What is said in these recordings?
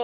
Alô?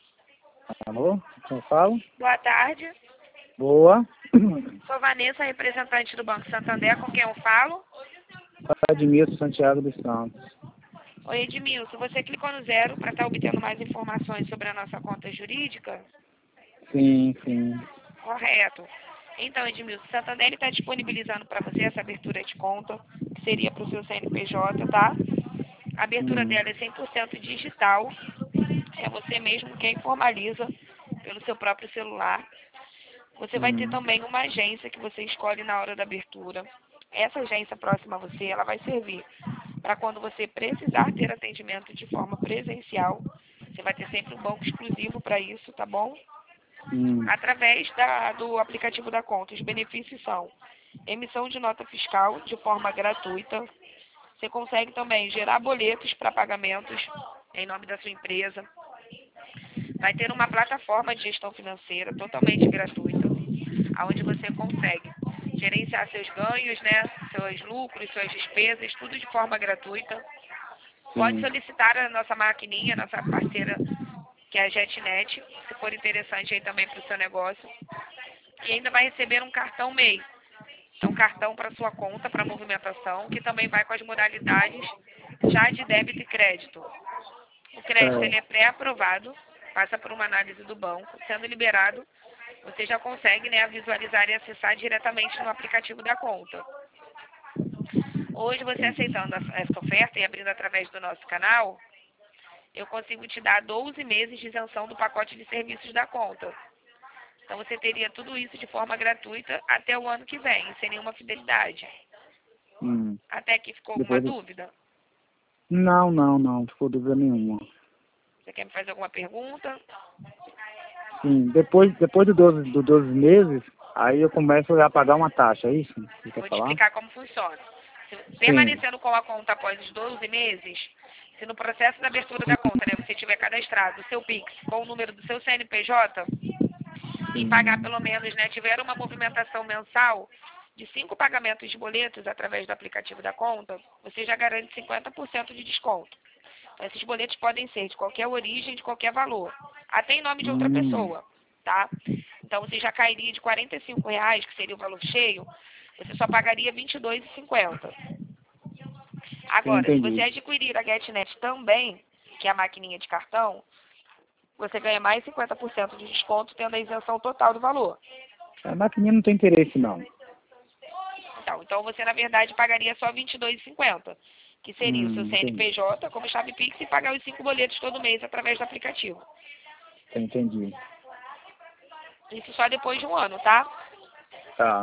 Alô? Quem fala? Boa tarde. Boa. Sou Vanessa, representante do Banco Santander, com quem eu falo? Edmilson Santiago dos Santos. Oi, Edmilson. Você clicou no 0 para estar obtendo mais informações sobre a nossa conta jurídica? Sim, sim. Correto. Então, Edmilson, o Santander está disponibilizando para você essa abertura de conta, que seria para o seu CNPJ, tá? A abertura dela é 100% digital. É você mesmo quem formaliza pelo seu próprio celular. Você vai ter também uma agência que você escolhe na hora da abertura. Essa agência próxima a você, ela vai servir para quando você precisar ter atendimento de forma presencial. Você vai ter sempre um banco exclusivo para isso, tá bom? Através do aplicativo da conta. Os benefícios são emissão de nota fiscal de forma gratuita. Você consegue também gerar boletos para pagamentos em nome da sua empresa. Vai ter uma plataforma de gestão financeira totalmente gratuita, onde você consegue gerenciar seus ganhos, né, seus lucros, suas despesas, tudo de forma gratuita. Pode solicitar a nossa maquininha, nossa parceira, que é a JetNet, se for interessante aí também para o seu negócio. E ainda vai receber um cartão MEI. Então, cartão para sua conta, para movimentação, que também vai com as modalidades já de débito e crédito. O crédito ele é pré-aprovado, passa por uma análise do banco, sendo liberado, você já consegue, né, visualizar e acessar diretamente no aplicativo da conta. Hoje, você aceitando essa oferta e abrindo através do nosso canal, eu consigo te dar 12 meses de isenção do pacote de serviços da conta. Então, você teria tudo isso de forma gratuita até o ano que vem, sem nenhuma fidelidade. Até aqui ficou alguma dúvida? Não ficou dúvida nenhuma. Você quer me fazer alguma pergunta? Sim, depois do 12 meses, aí eu começo a pagar uma taxa, é isso? Você quer Vou te falar? explicar como funciona. Permanecendo com a conta após os 12 meses, se no processo da abertura da conta, né, você tiver cadastrado o seu Pix com o número do seu CNPJ e pagar pelo menos, né, tiver uma movimentação mensal de 5 pagamentos de boletos através do aplicativo da conta, você já garante 50% de desconto. Então, esses boletos podem ser de qualquer origem, de qualquer valor, até em nome de outra pessoa, tá? Então, você já cairia de R$ 45, que seria o valor cheio, você só pagaria R$ 22,50. Agora, se você adquirir a GetNet também, que é a maquininha de cartão, você ganha mais 50% de desconto, tendo a isenção total do valor. A maquininha não tem interesse, não. Então você, na verdade, pagaria só R$ 22,50, que seria o seu CNPJ como chave Pix e pagar os 5 boletos todo mês através do aplicativo. Entendi. Isso só depois de um ano, tá? Tá.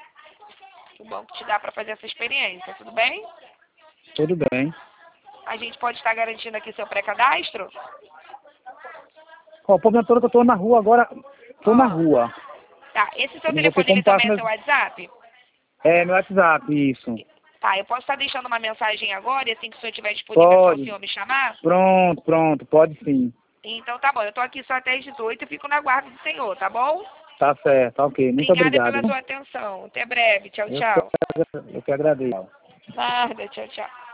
O banco te dá para fazer essa experiência, tudo bem? Tudo bem. A gente pode estar garantindo aqui seu pré-cadastro? O problema todo é que eu tô na rua agora. Tô na rua. Tá, esse seu Eu não vou ter telefone ele como também é passar seu WhatsApp? É, meu WhatsApp, isso. Tá, eu posso estar deixando uma mensagem agora e assim que o senhor tiver disponível para o senhor me chamar? Pronto, pode sim. Então tá bom, eu tô aqui só até às 18 e fico na guarda do senhor, tá bom? Tá certo, ok. Muito Obrigada obrigado. pela sua atenção. Até breve. Tchau, tchau. Eu que agradeço. Nada, tchau, tchau.